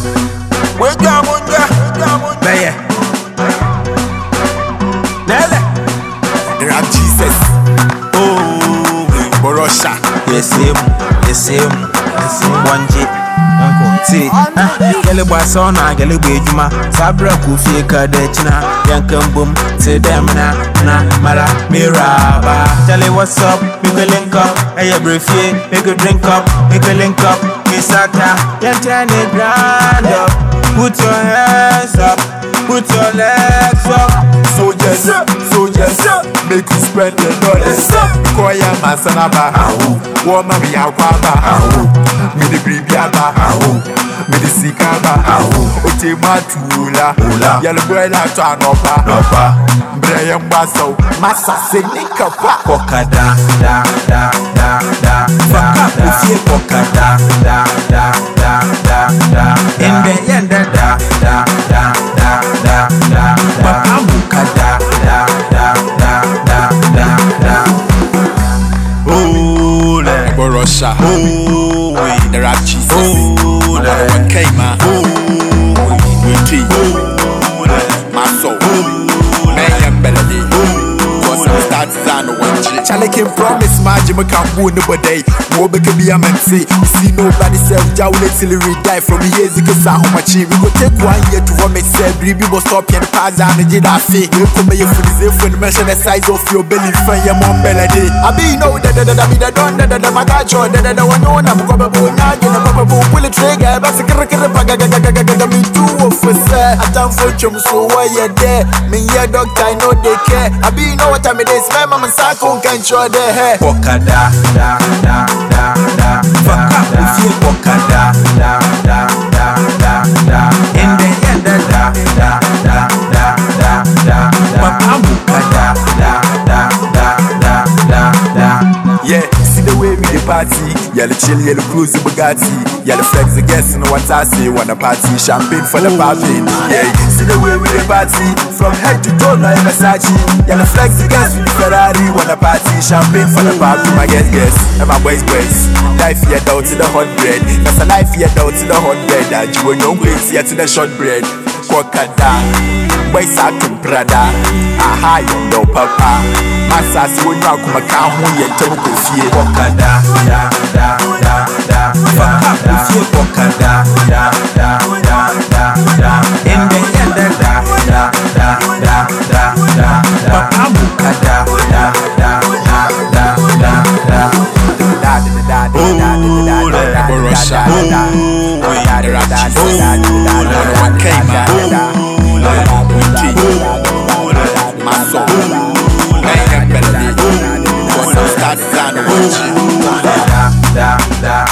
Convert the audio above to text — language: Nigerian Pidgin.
Wega munja. Beye. Nele. Rap Jesus. Oh, Borosha. Yes him. One J. See, Gelly Basona, Gelly Bejuma, Sabra Kufi Kadechina, Yankum Boom, say them na Mara Miraba. Tell you what's up, make a link up, hey, briefly, make a drink up, make a link up, Misata, Yantani grand up, put your hands up, put your legs up. Soldiers, make you spread the dollars. Koya Masanaba, Woman be our papa, me the Bribiaba, me the Sikaba, Otima Tula, Yellow Boy Nopa, Brian Basso, Massa Senika, Pokada, in the end, Borosha, the Rap Jesus, one came out, my soul, man, melody, cause I'm starting on one G. Charlie can promise my Jim can't win nobody. More can be a man say, see nobody self jowling till he die from years because how much we go take 1 year to what me say, Bribi will stop and pass and the Jedi fee. You come here for the when measure the size of your belly for your mom melody. I be know that I be the don that my God, that I want on, I'm probably not in a bubble, pull a trigger, but the me too of I done for chum, so why you're there? Me, yeah, doctor, I know they care. I be know what time it is, my mama Sako can't show their hair. Pokada, Pokada, in the end, yeah, see the way we the party, yellow chill, yellow cruise, the Bugatti, yellow flex the guests, and what I say, wanna party, champagne for the party. Yeah, see the way we the party, from head to toe, like Versace, yellow flex the guests with the Ferrari, wanna party, champagne for the party, my guests, and my boys, life here down to the 100, that's a life here down to the 100, and you will know ways here to the shortbread. Kokada, boy sakin Prada, aha you know papa, masasi when you come account who you tell me fie. Pokada, Pokada, in the end, Papa Mukada, Borosha, one came out, my soul, man, melody, cause I'm starting on the